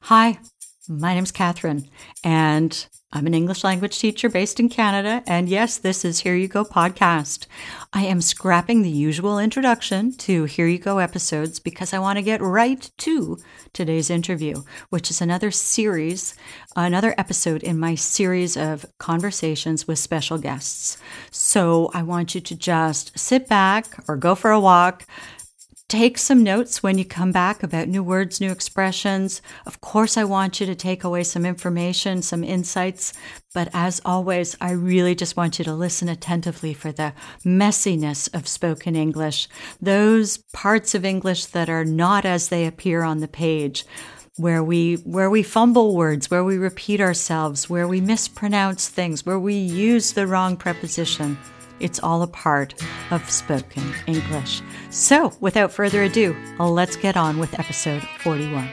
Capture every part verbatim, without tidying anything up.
Hi, my name's Catherine, and I'm an English language teacher based in Canada. And yes, this is Here You Go podcast. I am scrapping the usual introduction to Here You Go episodes because I want to get right to today's interview, which is another series, another episode in my series of conversations with special guests. So I want you to just sit back or go for a walk. Take some notes when you come back about new words, new expressions. Of course, I want you to take away some information, some insights. But as always, I really just want you to listen attentively for the messiness of spoken English, those parts of English that are not as they appear on the page, where we where we fumble words, where we repeat ourselves, where we mispronounce things, where we use the wrong preposition. It's all a part of spoken English. So, without further ado, let's get on with episode forty-one.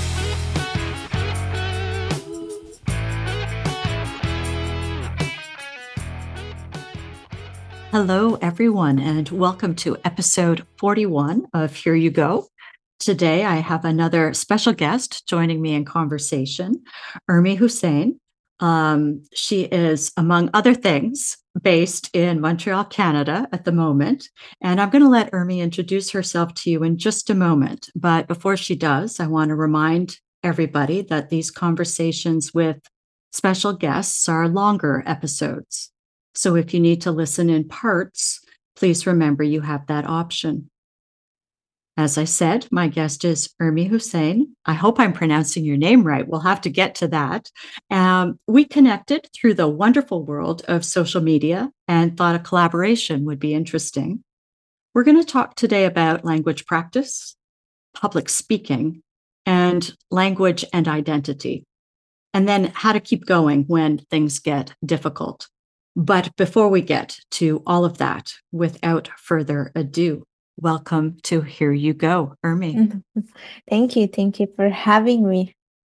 Hello, everyone, and welcome to episode forty-one of Here You Go. Today, I have another special guest joining me in conversation, Urmi Hussain. Um, she is, among other things, based in Montreal, Canada at the moment. And I'm going to let Urmi introduce herself to you in just a moment. But before she does, I want to remind everybody that these conversations with special guests are longer episodes. So if you need to listen in parts, please remember you have that option. As I said, my guest is Urmi Hussain. I hope I'm pronouncing your name right. We'll have to get to that. Um, we connected through the wonderful world of social media and thought a collaboration would be interesting. We're going to talk today about language practice, public speaking, and language and identity, and then how to keep going when things get difficult. But before we get to all of that, without further ado, welcome to Here You Go, Urmi. Thank you. Thank you for having me.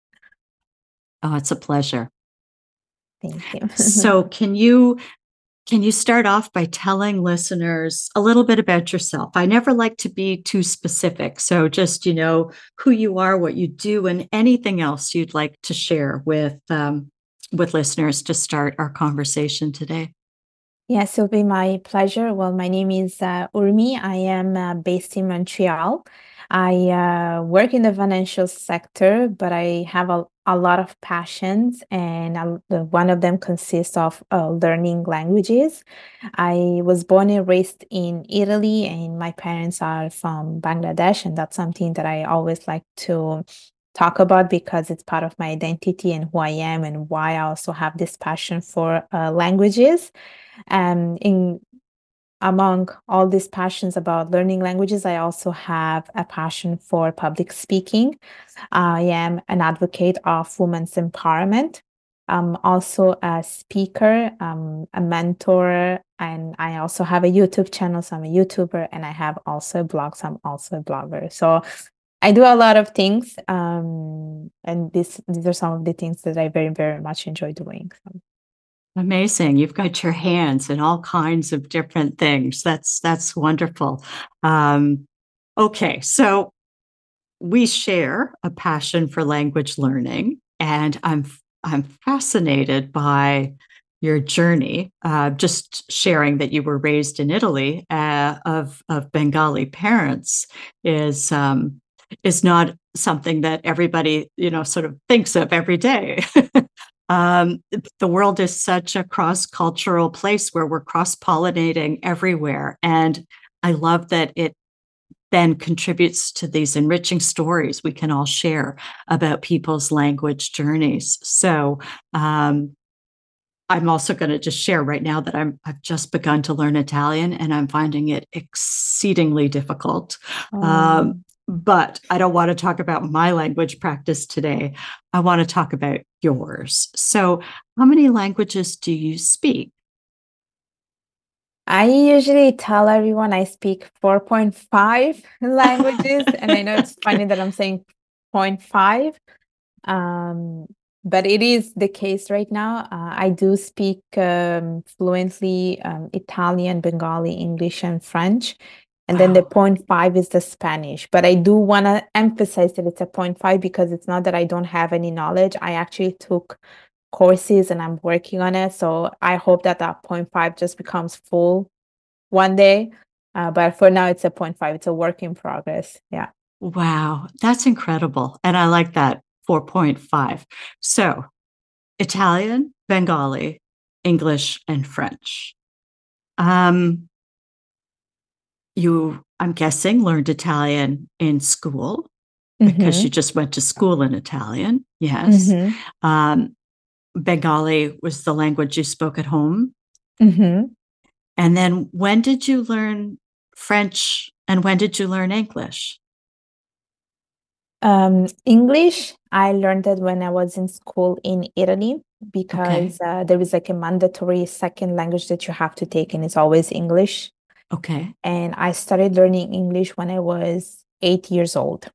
Oh, it's a pleasure. Thank you. So can you can you start off by telling listeners a little bit about yourself? I never like to be too specific. So just, you know, who you are, what you do, and anything else you'd like to share with um, with listeners to start our conversation today. Yes, it'll be my pleasure. Well, my name is uh, Urmi. I am uh, based in Montreal. I uh, work in the financial sector, but I have a, a lot of passions, and I, the, one of them consists of uh, learning languages. I was born and raised in Italy, and my parents are from Bangladesh, and that's something that I always like to talk about because it's part of my identity and who I am, and why I also have this passion for uh, languages. Um, in among all these passions about learning languages, I also have a passion for public speaking. I am an advocate of women's empowerment. I'm also a speaker, um, a mentor, and I also have a YouTube channel. So I'm a YouTuber, and I have also a blog. So I'm also a blogger. So I do a lot of things, um, and this these are some of the things that I very, very much enjoy doing. So. Amazing. You've got your hands in all kinds of different things. That's that's wonderful. Um, okay, so we share a passion for language learning, and I'm I'm fascinated by your journey. Uh, just sharing that you were raised in Italy uh, of of Bengali parents is um, is not something that everybody, you know, sort of thinks of every day. Um, the world is such a cross-cultural place where we're cross-pollinating everywhere. And I love that it then contributes to these enriching stories we can all share about people's language journeys. So um, I'm also going to just share right now that I'm, I've just begun to learn Italian, and I'm finding it exceedingly difficult. Um, Um, but I don't want to talk about my language practice today. I want to talk about yours. So, how many languages do you speak? I usually tell everyone I speak four point five languages, and I know it's funny that I'm saying zero point five. Um, but it is the case right now. Uh, I do speak um, fluently um, Italian, Bengali, English, and French. And then the Wow. zero point five is the Spanish. But I do want to emphasize that it's a zero point five because it's not that I don't have any knowledge. I actually took courses and I'm working on it. So I hope that that zero point five just becomes full one day. Uh, but for now, it's a zero point five. It's a work in progress. Yeah. Wow. That's incredible. And I like that four point five. So Italian, Bengali, English, and French. Um, you, I'm guessing, learned Italian in school because you Mm-hmm. just went to school in Italian. Yes. Mm-hmm. Um, Bengali was the language you spoke at home. Mm-hmm. And then when did you learn French and when did you learn English? Um, English, I learned it when I was in school in Italy Okay. because uh, there is like a mandatory second language that you have to take, and it's always English. Okay. And I started learning English when I was eight years old.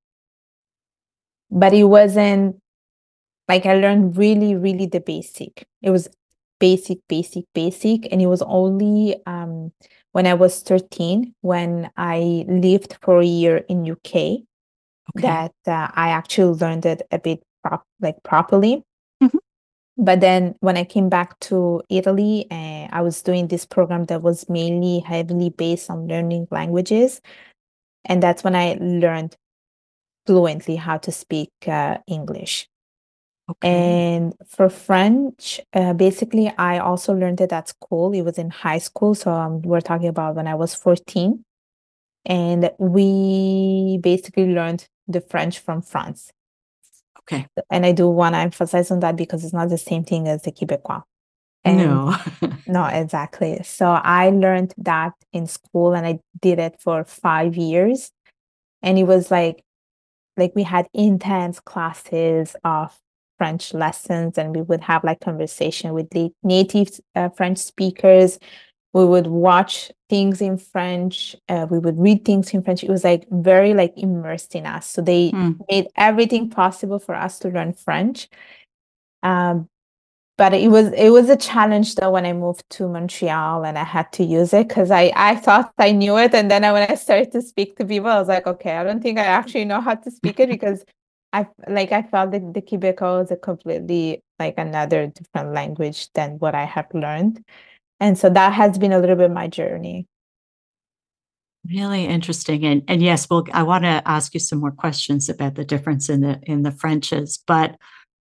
But it wasn't like I learned really, really the basic. It was basic, basic, basic. And it was only um, when I was thirteen, when I lived for a year in U K, Okay. that uh, I actually learned it a bit prop like properly. Mhm. But then when I came back to Italy, uh, I was doing this program that was mainly heavily based on learning languages. And that's when I learned fluently how to speak uh, English. Okay. And for French, uh, basically, I also learned it at school. It was in high school. So um, we're talking about when I was fourteen. And we basically learned the French from France. Okay. And I do want to emphasize on that because it's not the same thing as the Quebecois. And No. no, exactly. So I learned that in school and I did it for five years. And it was like, like we had intense classes of French lessons and we would have like conversation with the native uh, French speakers. We would watch things in French. Uh, we would read things in French. It was like very like immersed in us. So they Hmm. made everything possible for us to learn French. Um, but it was it was a challenge though when I moved to Montreal and I had to use it because I I thought I knew it and then I, when I started to speak to people I was like okay I don't think I actually know how to speak it because I like I felt that the Quebecois is a completely like another different language than what I have learned, and so that has been a little bit my journey. Really interesting. And and yes, well, I want to ask you some more questions about the difference in the in the Frenches, but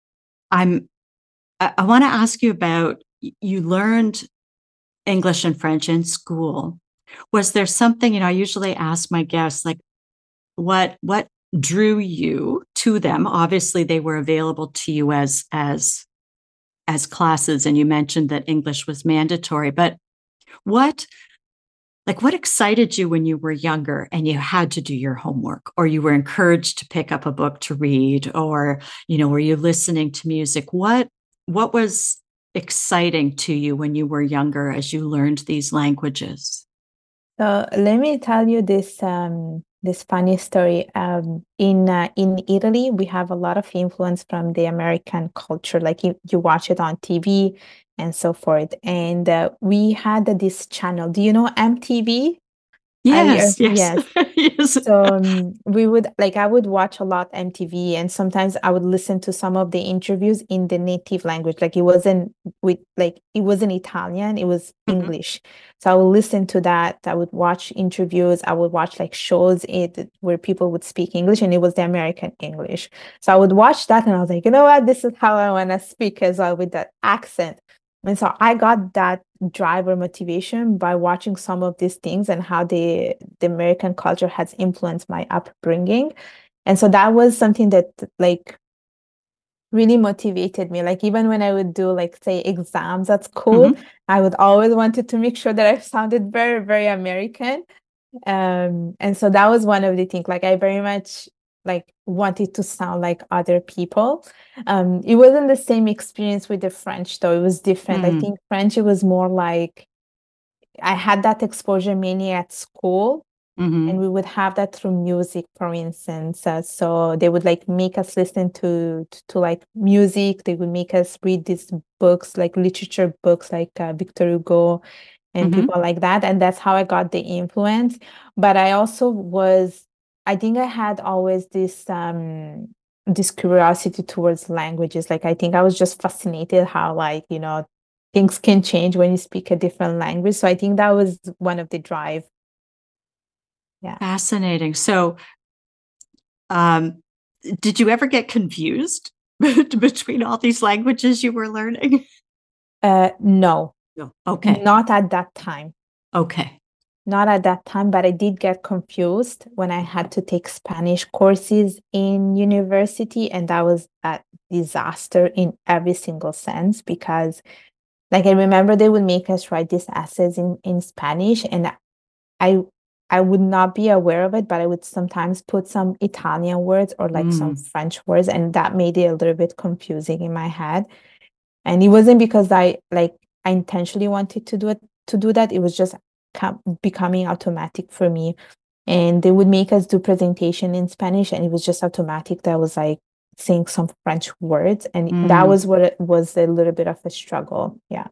I'm I, I want to ask you about you learned English and French in school. Was there something, you know, I usually ask my guests like what what drew you to them? Obviously, they were available to you as as as classes, and you mentioned that English was mandatory, but what like what excited you when you were younger and you had to do your homework or you were encouraged to pick up a book to read or you know were you listening to music? What what was exciting to you when you were younger as you learned these languages? So let me tell you this um this funny story. Um, in uh, in Italy, we have a lot of influence from the American culture. Like you, you watch it on T V and so forth. And uh, we had this channel. Do you know M T V? Are you? Yes, yes. Yes. Yes. So um, we would like I would watch a lot M T V and sometimes I would listen to some of the interviews in the native language. Like it wasn't with like it wasn't Italian, it was Mhm. English. So I would listen to that. I would watch interviews. I would watch like shows it where people would speak English and it was the American English. So I would watch that and I was like, you know what? This is how I want to speak as well with that accent. And so I got that drive or motivation by watching some of these things and how the the American culture has influenced my upbringing. And so that was something that like really motivated me. Like even when I would do like say exams at school, Mhm. I would always wanted to make sure that I sounded very, very American. Um, and so that was one of the things. Like I very much like wanted to sound like other people. Um, it wasn't the same experience with the French though. It was different. I Mm. think French, it was more like I had that exposure mainly at school, and Mhm. we would have that through music, for instance. Uh, so they would like make us listen to, to to like music. They would make us read these books, like literature books, like uh, Victor Hugo and Mm-hmm. people like that. And that's how I got the influence. But I also was, I think I had always this um this curiosity towards languages. Like I think I was just fascinated how like, you know, things can change when you speak a different language. So I think that was one of the drive. Yeah. Fascinating. So, um, did you ever get confused between all these languages you were learning? Uh no, No. Okay. not at that time. Okay. Not at that time, but I did get confused when I had to take Spanish courses in university, and that was a disaster in every single sense because, like, I remember they would make us write these essays in in Spanish, and I I would not be aware of it, but I would sometimes put some Italian words or like some Mm, French words, and that made it a little bit confusing in my head. And it wasn't because I like I intentionally wanted to do it to do that. It was just com- becoming automatic for me. And they would make us do presentation in Spanish, and it was just automatic that I was like saying some French words, and that mm. was what it was a little bit of a struggle. Yeah.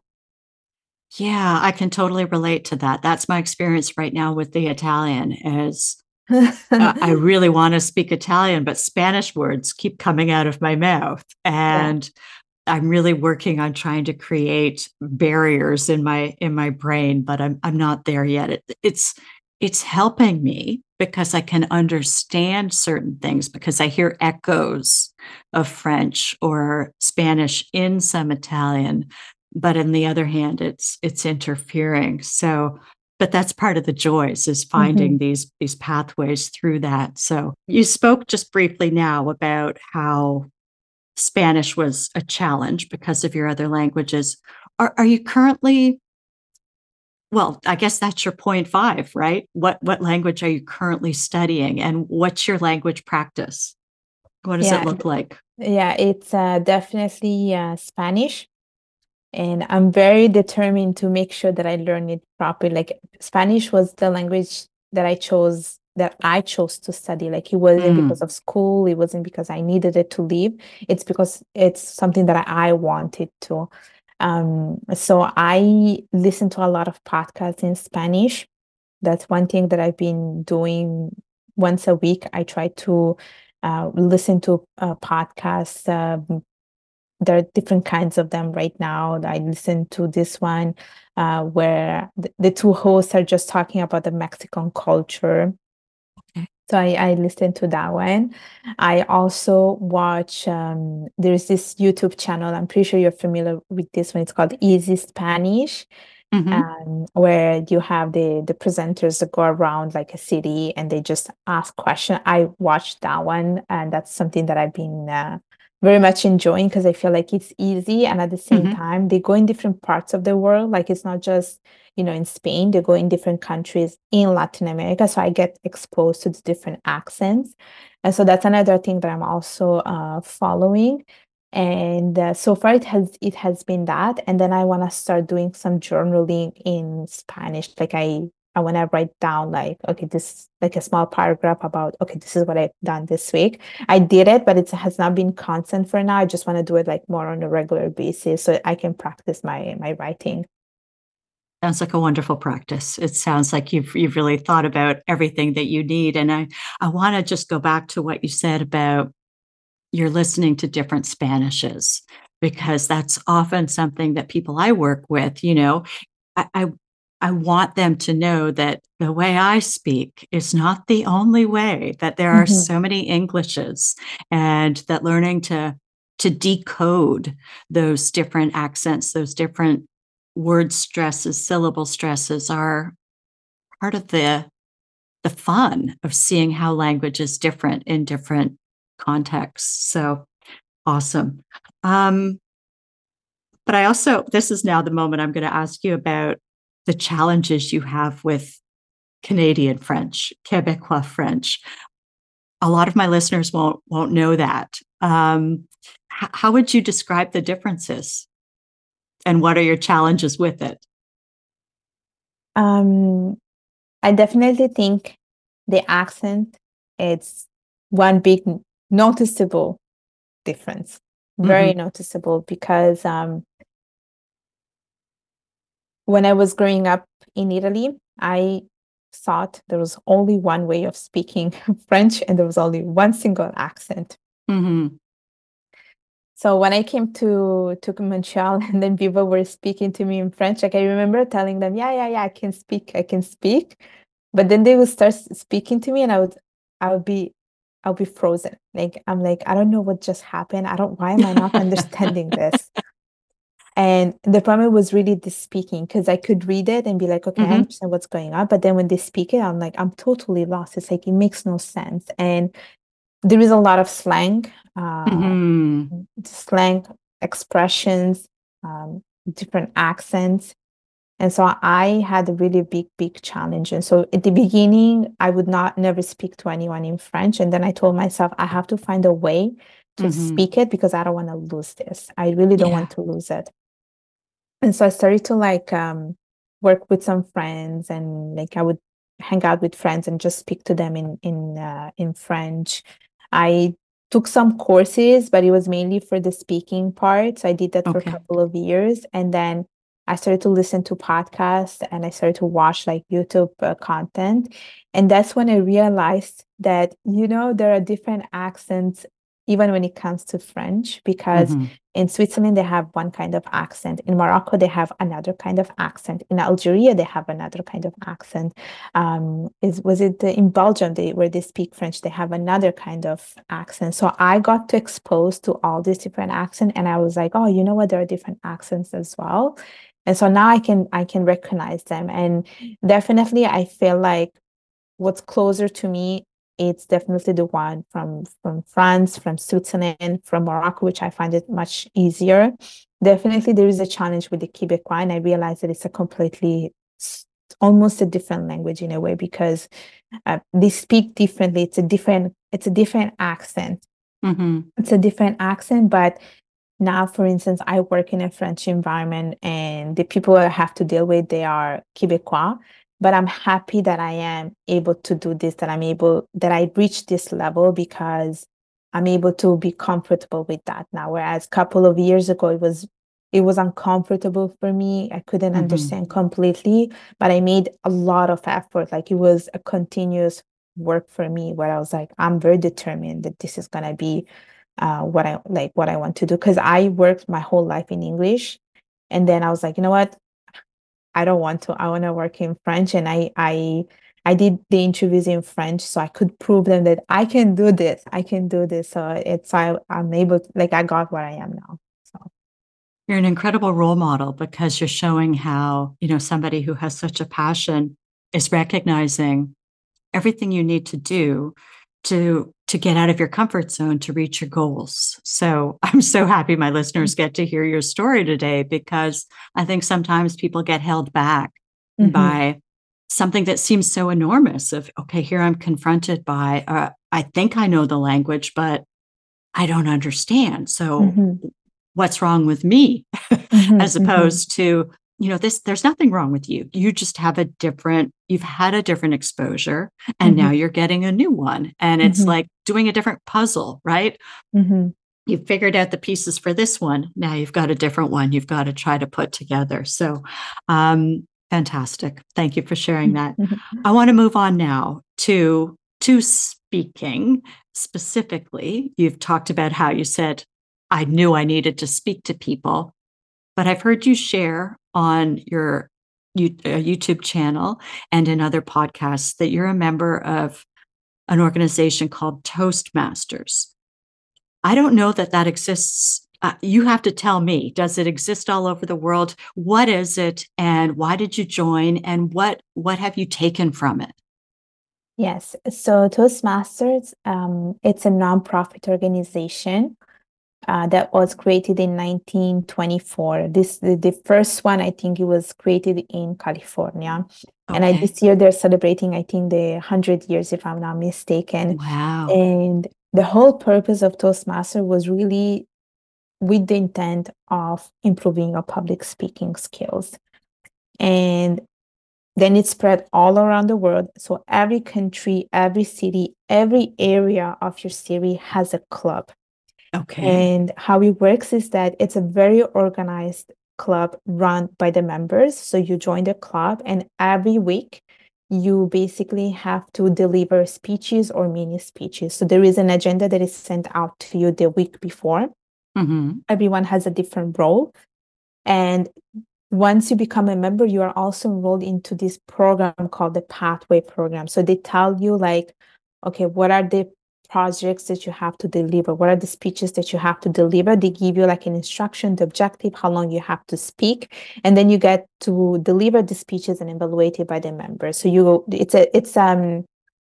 Yeah, I can totally relate to that. That's my experience right now with the Italian is uh, I really want to speak Italian, but Spanish words keep coming out of my mouth. Yeah. And I'm really working on trying to create barriers in my in my brain, but I'm I'm not there yet. It, it's it's helping me because I can understand certain things because I hear echoes of French or Spanish in some Italian, but on the other hand, it's it's interfering. So, but that's part of the joys is Mhm. finding these these pathways through that. So you spoke just briefly now about how Spanish was a challenge because of your other languages. Are, are you currently, well, I guess that's your point five, right? What what language are you currently studying and what's your language practice? What does it Yeah. look like? Yeah. It's uh, definitely uh, Spanish. And I'm very determined to make sure that I learn it properly. Like Spanish was the language that I chose that I chose to study. Like it wasn't because Mm, of school, it wasn't because I needed it to leave. It's because it's something that I wanted to. Um, so I listen to a lot of podcasts in Spanish. That's one thing that I've been doing once a week. I try to uh, listen to uh, podcasts, uh, there are different kinds of them right now. I listened to this one uh, where the, the two hosts are just talking about the Mexican culture. okay. So I, I listened to that one. I also watch, um, there's this YouTube channel. I'm pretty sure you're familiar with this one. It's called Easy Spanish, Mm-hmm. um, where you have the the presenters that go around like a city and they just ask questions. I watched that one, and that's something that I've been uh, very much enjoying because I feel like it's easy, and at the same Mm-hmm. time, they go in different parts of the world. Like it's not just, you know, in Spain, they go in different countries in Latin America. So I get exposed to the different accents. And so that's another thing that I'm also uh, following. And uh, so far it has it has been that. And then I want to start doing some journaling in Spanish. Like I I want to write down like, okay, this like a small paragraph about, okay, this is what I've done this week. I did it, but it has not been constant for now. I just want to do it like more on a regular basis so I can practice my my writing. Sounds like a wonderful practice. It sounds like you've you've really thought about everything that you need. And I, I want to just go back to what you said about you're listening to different Spanishes because that's often something that people I work with, you know, I, I I want them to know that the way I speak is not the only way, that there are Mhm. so many Englishes and that learning to to decode those different accents, those different word stresses, syllable stresses are part of the the fun of seeing how language is different in different contexts. So awesome. Um, but I also, this is now the moment I'm going to ask you about the challenges you have with Canadian French, Quebecois French. A lot of my listeners won't won't know that. Um, h- how would you describe the differences, and what are your challenges with it? Um, I definitely think the accent it's one big noticeable difference. Very Mm-hmm. noticeable because um when I was growing up in Italy, I thought there was only one way of speaking French and there was only one single accent. Mm-hmm. So when I came to to Montreal and then people were speaking to me in French, like I remember telling them, yeah, yeah, yeah, I can speak, I can speak. But then they would start s- speaking to me and I would I would be I'll be frozen. Like I'm like, I don't know what just happened. I don't, why am I not understanding this? And the problem was really the speaking because I could read it and be like, okay, I Mm-hmm. understand what's going on. But then when they speak it, I'm like, I'm totally lost. It's like it makes no sense. And there is a lot of slang, uh, Mm-hmm. slang expressions, um, different accents. And so I had a really big, big challenge. And so at the beginning, I would not never speak to anyone in French. And then I told myself, I have to find a way to Mm-hmm. speak it because I don't want to lose this. I really don't Yeah. want to lose it. And so I started to like um, work with some friends and like I would hang out with friends and just speak to them in in uh, in French. I took some courses, but it was mainly for the speaking part. So I did that for a Okay. couple of years, and then I started to listen to podcasts and I started to watch like YouTube uh, content. And that's when I realized that, you know, there are different accents even when it comes to French, because Mm-hmm. in Switzerland, they have one kind of accent. In Morocco, they have another kind of accent. In Algeria, they have another kind of accent. Um, is was it the, in Belgium they, where they speak French? They have another kind of accent. So I got to expose to all these different accents, and I was like, oh, you know what? There are different accents as well. And so now I can I can recognize them, and definitely I feel like what's closer to me, it's definitely the one from from France, from Switzerland, from Morocco, which I find it much easier. Definitely, there is a challenge with the Quebecois, and I realize that it's a completely, almost a different language in a way because uh, they speak differently. It's a different, it's a different accent. Mm-hmm. It's a different accent, but now, for instance, I work in a French environment and the people I have to deal with, they are Quebecois. But I'm happy that I am able to do this, that I'm able, that I reached this level because I'm able to be comfortable with that now. Whereas a couple of years ago, it was it was uncomfortable for me. I couldn't Mm-hmm. understand completely, but I made a lot of effort. Like it was a continuous work for me where I was like, I'm very determined that this is gonna be uh, what I like, what I want to do. Because I worked my whole life in English, and then I was like, you know what? I don't want to. I want to work in French, and I I I did the interviews in French, so I could prove them that I can do this. I can do this. So it's I I'm able to, like I got where I am now. So You're an incredible role model because you're showing how, you know, somebody who has such a passion is recognizing everything you need to do to to get out of your comfort zone to reach your goals. So I'm so happy my listeners get to hear your story today because I think sometimes people get held back mm-hmm, by something that seems so enormous of okay, here I'm confronted by uh, I think I know the language, but I don't understand. So mm-hmm, what's wrong with me? mm-hmm, As mm-hmm, opposed to, you know, this, there's nothing wrong with you. You just have a different, you've had a different exposure and now mm-hmm, you're getting a new one. And it's mm-hmm, like doing a different puzzle, right? mm-hmm, You've figured out the pieces for this one. Now you've got a different one you've got to try to put together. So, um, fantastic. Thank you for sharing that. mm-hmm. I want to move on now to to speaking specifically. You've talked about how you said, I knew I needed to speak to people, but I've heard you share on your you- uh, YouTube channel and in other podcasts that you're a member of an organization called Toastmasters. I don't know that that exists. Uh, you have to tell me, does it exist all over the world? What is it and why did you join and what what have you taken from it? Yes. So Toastmasters, um, it's a nonprofit organization uh, that was created in nineteen twenty-four. This the, the first one, I think it was created in California. And I, Okay. this year they're celebrating, I think, the one hundred years, if I'm not mistaken. Wow. And the whole purpose of Toastmaster was really with the intent of improving your public speaking skills. And then it spread all around the world. So every country, every city, every area of your city has a club. Okay. And how it works is that it's a very organized club run by the members. So you join the club, and every week you basically have to deliver speeches or mini speeches. So there is an agenda that is sent out to you the week before. Mm-hmm. Everyone has a different role. And once you become a member, you are also enrolled into this program called the Pathway Program. So they tell you, like, okay, what are the projects that you have to deliver? What are the speeches that you have to deliver? They give you like an instruction, the objective, how long you have to speak, and then you get to deliver the speeches and evaluated by the members. So you, it's a, it's um,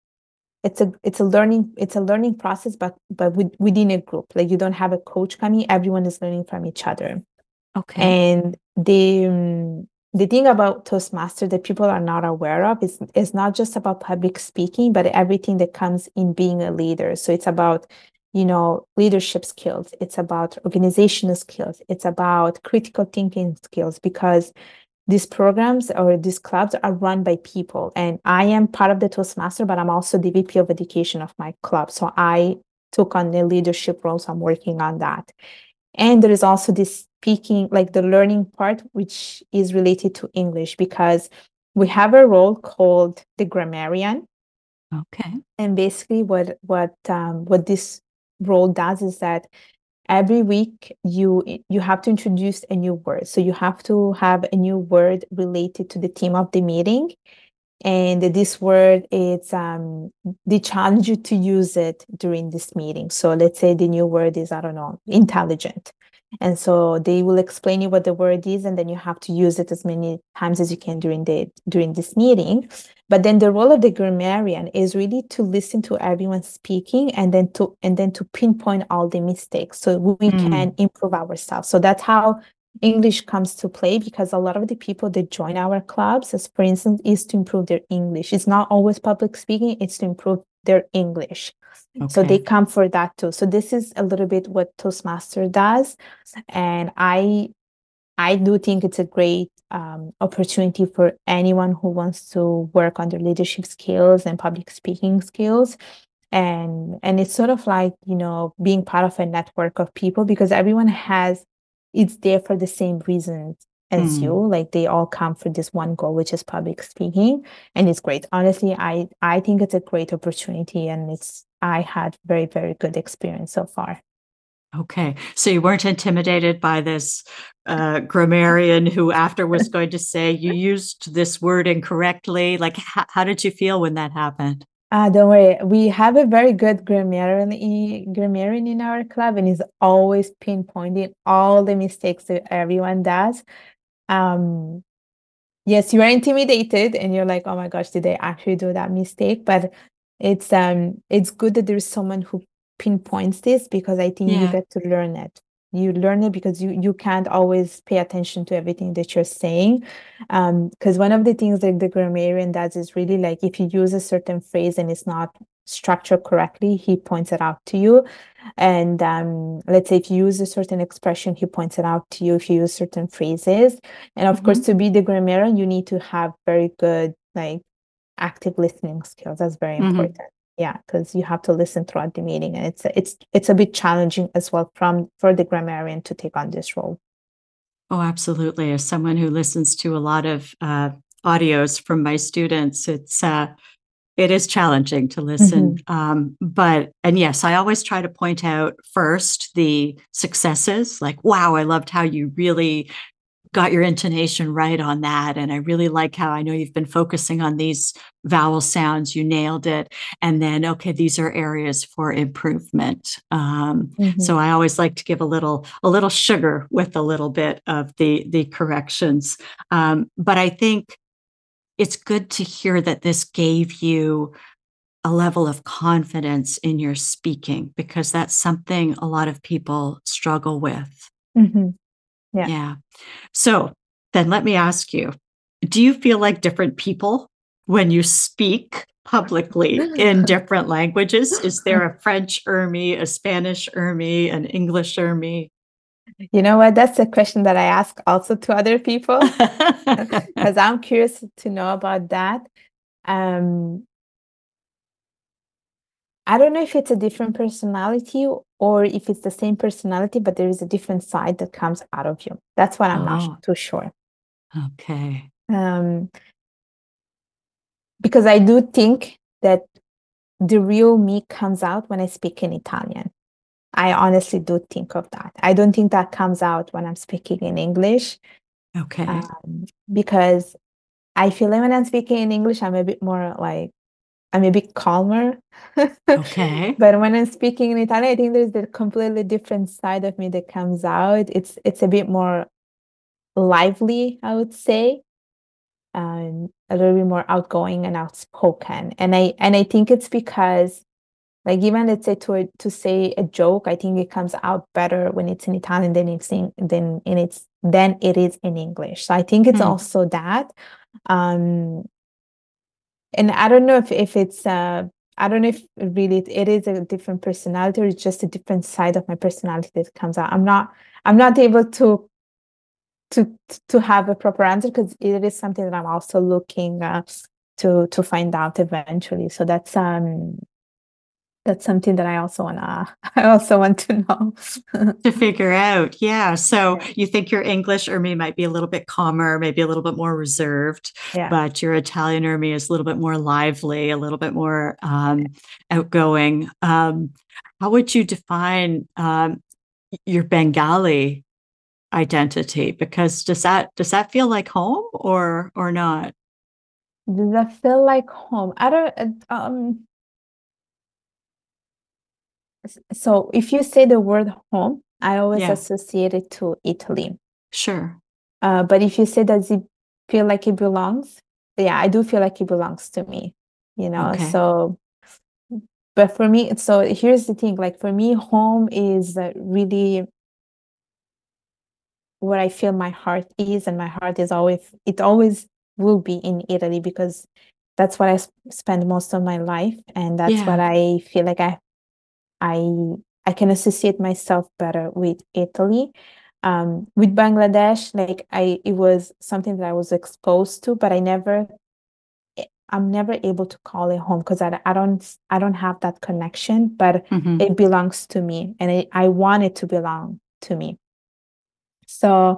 it's a, it's a learning, it's a learning process, but but with, within a group. Like you don't have a coach coming; everyone is learning from each other. Okay. And the um, the thing about Toastmaster that people are not aware of is is not just about public speaking, but everything that comes in being a leader. So it's about, you know, leadership skills. It's about organizational skills. It's about critical thinking skills, because these programs or these clubs are run by people. And I am part of the Toastmaster, but I'm also the V P of education of my club. So I took on the leadership role. So I'm working on that. And there is also this speaking, like the learning part, which is related to English, because we have a role called the grammarian. Okay. And basically what what um, what this role does is that every week you you have to introduce a new word. So you have to have a new word related to the theme of the meeting. And this word, it's um they challenge you to use it during this meeting. So let's say the new word is, I don't know, intelligent. And so they will explain you what the word is, and then you have to use it as many times as you can during the during this meeting. But then the role of the grammarian is really to listen to everyone speaking, and then to and then to pinpoint all the mistakes so we Mm. can improve ourselves. So that's how English comes to play, because a lot of the people that join our clubs, as for instance, is to improve their English. It's not always public speaking, it's to improve their English. So they Okay. come for that too. So this is a little bit what Toastmaster does. And I I do think it's a great um, opportunity for anyone who wants to work on their leadership skills and public speaking skills. And and it's sort of like, you know, being part of a network of people, because everyone has it's there for the same reasons as you. Mm. Like they all come for this one goal, which is public speaking. And it's great. Honestly, I I think it's a great opportunity, and it's I had very, very good experience so far. Okay. So you weren't intimidated by this uh, grammarian who after was going to say you used this word incorrectly. Like, h- how did you feel when that happened? Ah, don't worry. We have a very good grammarian in, grammarian in our club, and he's always pinpointing all the mistakes that everyone does. Um, yes, you are intimidated, and you're like, "Oh my gosh, did they actually do that mistake?" But it's um, it's good that there's someone who pinpoints this, because I think you Yeah. get to learn it. You learn it because you you can't always pay attention to everything that you're saying. Um, because one of the things that the grammarian does is really like if you use a certain phrase and it's not structured correctly, he points it out to you. And um, let's say if you use a certain expression, he points it out to you if you use certain phrases. And of course, Mhm. to be the grammarian, you need to have very good, like, active listening skills. That's very Mhm. important. Yeah, because you have to listen throughout the meeting, and it's it's it's a bit challenging as well from for the grammarian to take on this role. Oh, absolutely. As someone who listens to a lot of uh, audios from my students, it's uh, it is challenging to listen. Mhm. Um, but and yes, I always try to point out first the successes. Like, wow, I loved how you really got your intonation right on that. And I really like how I know you've been focusing on these vowel sounds. You nailed it. And then, okay, these are areas for improvement. Um, Mhm. so I always like to give a little, a little sugar with a little bit of the, the corrections. Um, but I think it's good to hear that this gave you a level of confidence in your speaking, because that's something a lot of people struggle with. Mhm. Yeah. Yeah. So then let me ask you, do you feel like different people when you speak publicly in different languages? Is there a French Ermi, a Spanish Ermi, an English Ermi? You know what? That's a question that I ask also to other people, because I'm curious to know about that. Um, I don't know if it's a different personality or if it's the same personality, but there is a different side that comes out of you. That's what I'm not Oh, too sure. okay. Um, because I do think that the real me comes out when I speak in Italian. I honestly do think of that. I don't think that comes out when I'm speaking in English, Okay. um, because I feel like when I'm speaking in English, I'm a bit more like, I'm a bit calmer. Okay. But when I'm speaking in Italian, I think there's a completely different side of me that comes out. It's it's a bit more lively, I would say, and a little bit more outgoing and outspoken. And I and I think it's because, like, even let's say to a, to say a joke, I think it comes out better when it's in Italian than it's in than in it's than it is in English. So I think it's Hmm. also that. Um, and I don't know if if it's uh I don't know if really it, it is a different personality or it's just a different side of my personality that comes out. I'm not I'm not able to to to have a proper answer because it is something that I'm also looking uh, to to find out eventually. So that's um that's something that I also wanna I also want to know. To figure out. Yeah. So Yeah. you think your English Ermi might be a little bit calmer, maybe a little bit more reserved, Yeah. but your Italian Ermi is a little bit more lively, a little bit more um, outgoing. Um, how would you define um, your Bengali identity? Because does that does that feel like home or or not? Does that feel like home? I don't uh, um so if you say the word home, I always Yeah, associate it to Italy. sure. Uh, but if you say, does it feel like it belongs? Yeah, I do feel like it belongs to me, you know? Okay. So, but for me, so here's the thing, like for me, home is uh, really where I feel my heart is, and my heart is always, it always will be in Italy because that's what I s- spend most of my life. And that's what Yeah. I feel like I I I can associate myself better with Italy. Um, with Bangladesh, like I, it was something that I was exposed to, but I never, eh, I'm never able to call it home because I, I don't, I don't have that connection. But Hmm. it belongs to me, and it, I want it to belong to me. So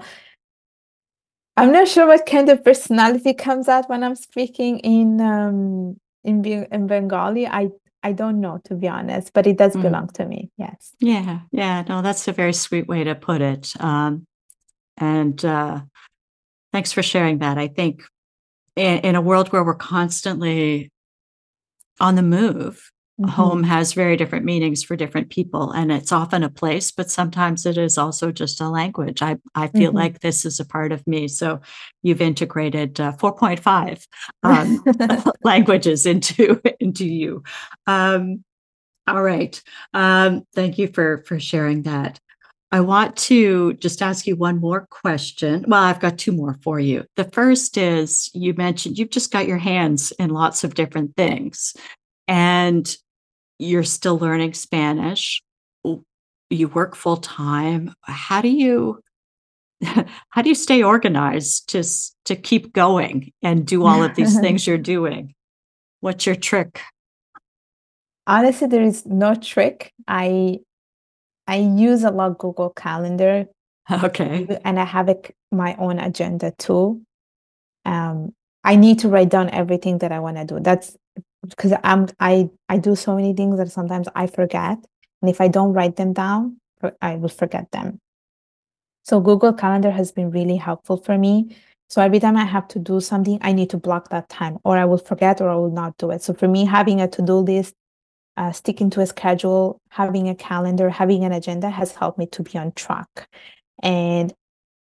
I'm not sure what kind of personality comes out when I'm speaking in um in Be- in Bengali. I I don't know, to be honest, but it does Mm. belong to me. Yes. Yeah. Yeah. No, that's a very sweet way to put it. Um, and uh, thanks for sharing that. I think in, in a world where we're constantly on the move, Hmm. home has very different meanings for different people. And it's often a place, but sometimes it is also just a language. I, I feel Hmm. like this is a part of me. So you've integrated uh, four point five um, languages into, into you. Um, all right. Um, thank you for, for sharing that. I want to just ask you one more question. Well, I've got two more for you. The first is you mentioned you've just got your hands in lots of different things and you're still learning Spanish. You work full time. How do you how do you stay organized to to keep going and do all of these things you're doing? What's your trick? Honestly, there is no trick. I I use a lot Google Calendar, Okay. and I have a, my own agenda too. Um, I need to write down everything that I want to do. That's because I'm I I do so many things that sometimes I forget, and if I don't write them down, I will forget them. So Google Calendar has been really helpful for me. So every time I have to do something, I need to block that time, or I will forget, or I will not do it. So for me, having a to-do list, uh, sticking to a schedule, having a calendar, having an agenda has helped me to be on track. And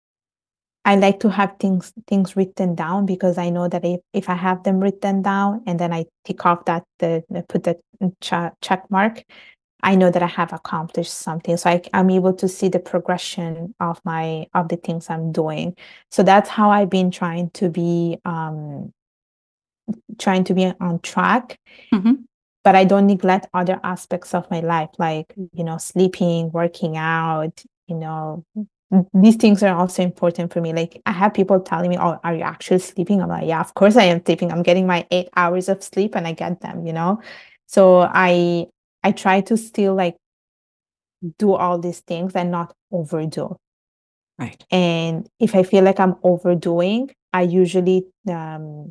I like to have things things written down because I know that if, if I have them written down and then I tick off that the, the put the ch- check mark, I know that I have accomplished something. So I, I'm able to see the progression of my of the things I'm doing. So that's how I've been trying to be um trying to be on track, Hmm. but I don't neglect other aspects of my life, like, you know, sleeping, working out, you know, these things are also important for me. Like I have people telling me, "Oh, are you actually sleeping?" I'm like, "Yeah, of course I am sleeping. I'm getting my eight hours of sleep and I get them, you know." So I I try to still like do all these things and not overdo. Right. And if I feel like I'm overdoing, I usually um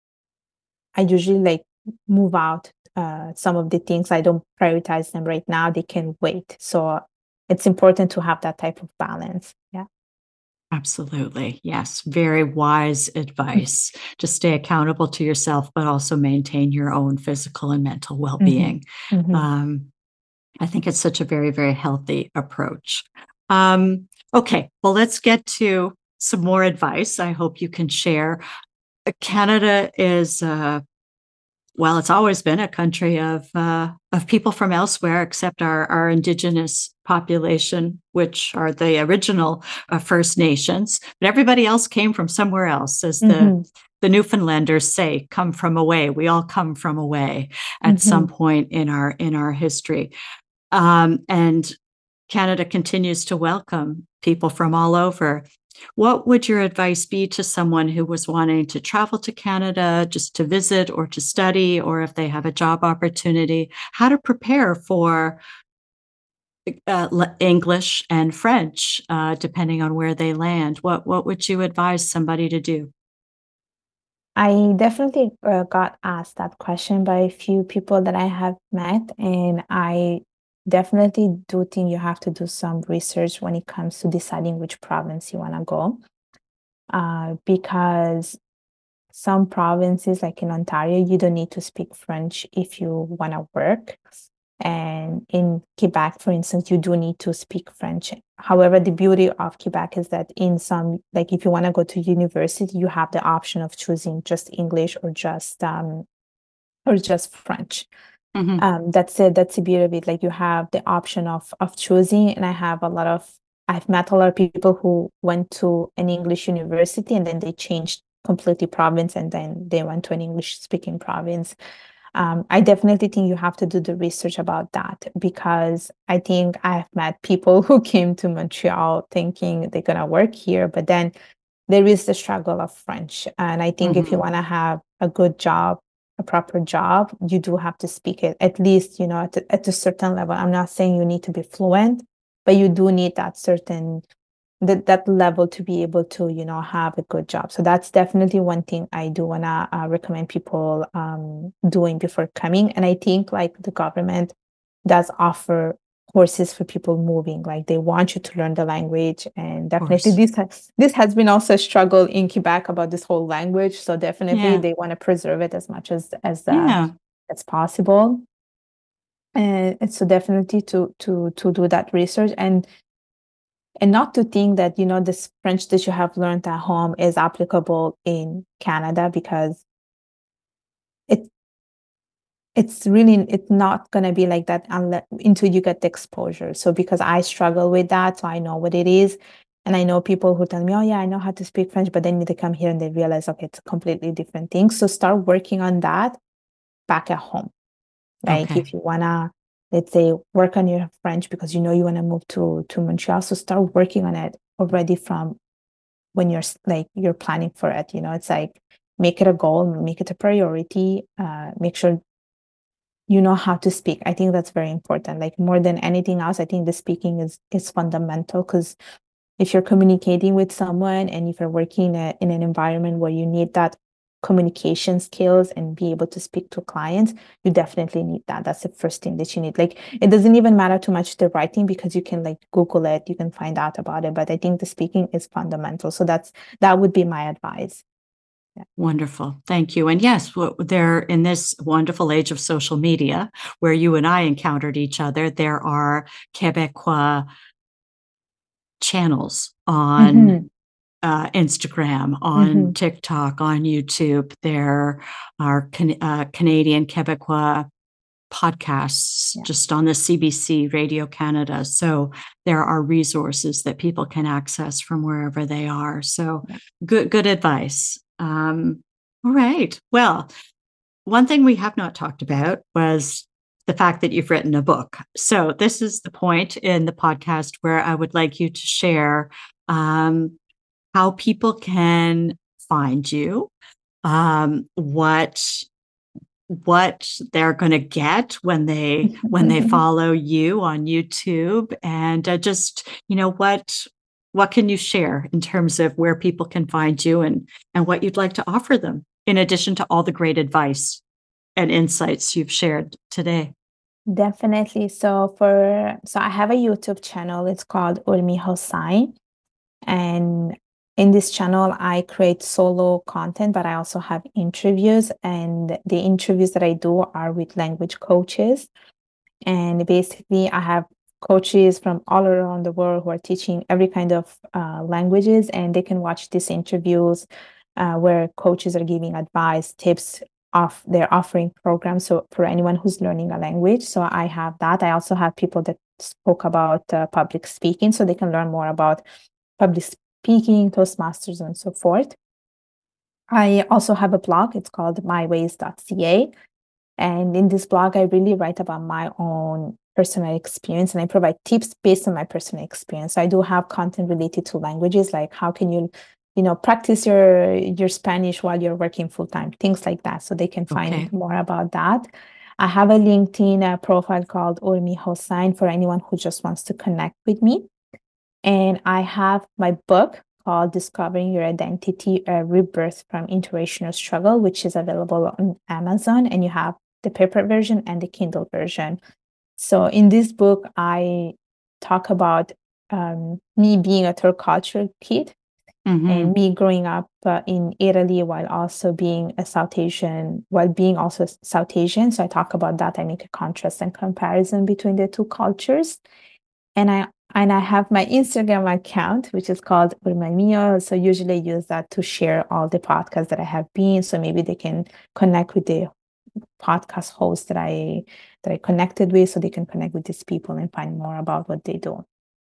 I usually like move out uh some of the things. I don't prioritize them right now. They can wait. So it's important to have that type of balance. Yeah. Absolutely. Yes. Very wise advice to stay accountable to yourself, but also maintain your own physical and mental well Mm-hmm. being. Mm-hmm. Um, I think it's such a very, very healthy approach. Um, okay. Well, let's get to some more advice I hope you can share. Uh, Canada is, uh, well, it's always been a country of uh, of people from elsewhere, except our our indigenous population, which are the original uh, First Nations. But everybody else came from somewhere else, as the Mm-hmm. the Newfoundlanders say, "Come from away." We all come from away at some Mm-hmm. point in our in our history, um, and Canada continues to welcome people from all over. What would your advice be to someone who was wanting to travel to Canada just to visit or to study, or if they have a job opportunity, how to prepare for uh, le- English and French, uh, depending on where they land? What what would you advise somebody to do? I definitely uh, got asked that question by a few people that I have met, and I definitely do think you have to do some research when it comes to deciding which province you want to go. Uh, because some provinces, like in Ontario, you don't need to speak French if you want to work. And in Quebec, for instance, you do need to speak French. However, the beauty of Quebec is that in some, like if you want to go to university, you have the option of choosing just English or just um, or just French. Hmm. Um, that's it. That's the beauty of it. Like you have the option of of choosing. And I have a lot of I've met a lot of people who went to an English university and then they changed completely province and then they went to an English speaking province. um, I definitely think you have to do the research about that because I think I've met people who came to Montreal thinking they're gonna work here, but then there is the struggle of French. And I think if you Hmm. want to have a good job, a proper job, you do have to speak it at least, you know, at, a- at a certain level. I'm not saying you need to be fluent, but you do need that certain that that level to be able to, you know, have a good job. So that's definitely one thing I do want to uh, recommend people um, doing before coming. And I think like the government does offer courses for people moving, like they want you to learn the language. And Of definitely course. this has, this has been also a struggle in Quebec about this whole language. So definitely Yeah. they want to preserve it as much as as uh, Yeah. as possible. And, and so definitely to to to do that research and and not to think that, you know, this French that you have learned at home is applicable in Canada because it it's really it's not going to be like that unless until you get the exposure. So because I struggle with that, so I know what it is. And I know people who tell me, oh yeah, I know how to speak French, but then they come here and they realize, okay, it's a completely different thing. So start working on that back at home. Like Okay. if you wanna, let's say, work on your French because you know you want to move to to Montreal, so start working on it already from when you're like you're planning for it. You know, it's like make it a goal, make it a priority, uh, make sure you know how to speak. I think that's very important. Like more than anything else, I think the speaking is is fundamental because if you're communicating with someone and if you're working in, a, in an environment where you need that communication skills and be able to speak to clients, you definitely need that. That's the first thing that you need. Like it doesn't even matter too much the writing because you can like Google it, you can find out about it. But I think the speaking is fundamental. So that's that would be my advice. Yeah. Wonderful. Thank you. And yes, w- there in this wonderful age of social media where you and I encountered each other, there are Quebecois channels on Mm-hmm. uh, Instagram, on Mm-hmm. TikTok, on YouTube. There are can- uh, Canadian Quebecois podcasts Yeah. just on the C B C Radio Canada. So there are resources that people can access from wherever they are. So Yeah. good, good advice. Um, all right. Well, one thing we have not talked about was the fact that you've written a book. So this is the point in the podcast where I would like you to share um, how people can find you, um, what what they're going to get when they when they follow you on YouTube, and uh, just, you know, what what can you share in terms of where people can find you, and and what you'd like to offer them in addition to all the great advice and insights you've shared today? Definitely. So for so I have a YouTube channel. It's called Urmi Hossain. And in this channel, I create solo content, but I also have interviews. And the interviews that I do are with language coaches. And basically, I have coaches from all around the world who are teaching every kind of uh, languages, and they can watch these interviews uh, where coaches are giving advice, tips of their offering programs. So for anyone who's learning a language, so I have that. I also have people that spoke about uh, public speaking, so they can learn more about public speaking, Toastmasters, and so forth. I also have a blog. It's called my ways dot c a. And in this blog, I really write about my own personal experience, and I provide tips based on my personal experience. I do have content related to languages, like how can you, you know, practice your your Spanish while you're working full time, things like that. So they can find Okay. more about that. I have a LinkedIn uh, profile called Urmi Hossain for anyone who just wants to connect with me. And I have my book called Discovering Your Identity, a Rebirth from Interracial Struggle, which is available on Amazon. And you have the paper version and the Kindle version. So in this book, I talk about um, me being a third culture kid Mm-hmm. and me growing up uh, in Italy while also being a South Asian, while being also South Asian. So I talk about that. I make a contrast and comparison between the two cultures. And I and I have my Instagram account, which is called Urmi Mio. So usually I use that to share all the podcasts that I have been. So maybe they can connect with the podcast hosts that I that I connected with, so they can connect with these people and find more about what they do.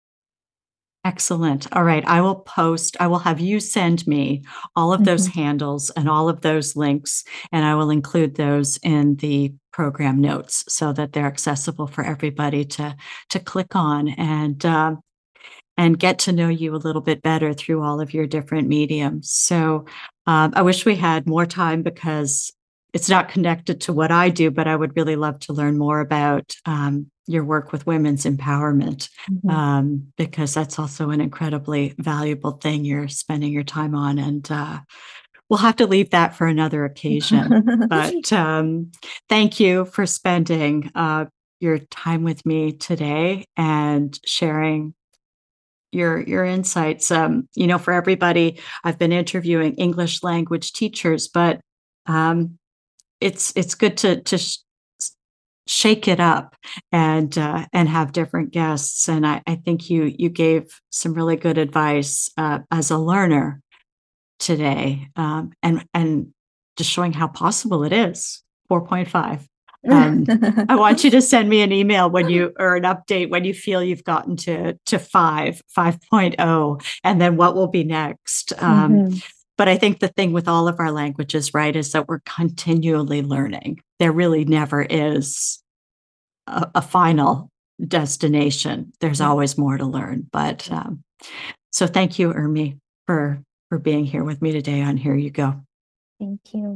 Excellent. All right. I will post, I will have you send me all of those Mm-hmm. handles and all of those links, and I will include those in the program notes so that they're accessible for everybody to, to click on and, um, and get to know you a little bit better through all of your different mediums. So um, I wish we had more time because it's not connected to what I do, but I would really love to learn more about um, your work with women's empowerment, Mm-hmm. um, because that's also an incredibly valuable thing you're spending your time on. And uh, we'll have to leave that for another occasion. But um, thank you for spending uh, your time with me today and sharing your your insights. Um, you know, for everybody, I've been interviewing English language teachers, but um, it's it's good to to sh- shake it up and uh, and have different guests. And I, I think you you gave some really good advice uh, as a learner today, um, and and just showing how possible it is. four point five. Um, I want you to send me an email when you, or an update when you feel you've gotten to to five, five point oh, and then what will be next. Um, Mm-hmm. but I think the thing with all of our languages, right, is that we're continually learning. There really never is a, a final destination. There's Yeah. always more to learn. But um, so thank you, Urmi, for for being here with me today on Here You Go. Thank you.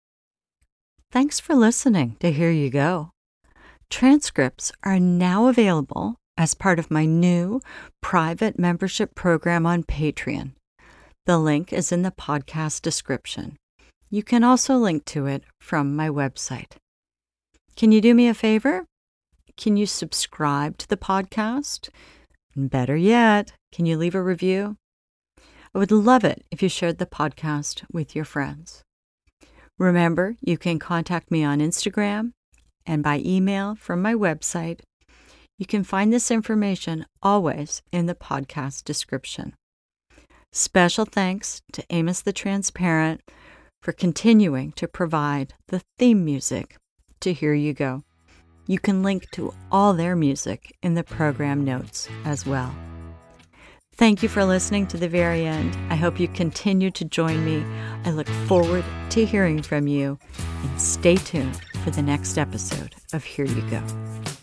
Thanks for listening to Here You Go. Transcripts are now available as part of my new private membership program on Patreon. The link is in the podcast description. You can also link to it from my website. Can you do me a favor? Can you subscribe to the podcast? And better yet, can you leave a review? I would love it if you shared the podcast with your friends. Remember, you can contact me on Instagram and by email from my website. You can find this information always in the podcast description. Special thanks to Amos the Transparent for continuing to provide the theme music to Here You Go. You can link to all their music in the program notes as well. Thank you for listening to the very end. I hope you continue to join me. I look forward to hearing from you, and stay tuned for the next episode of Here You Go.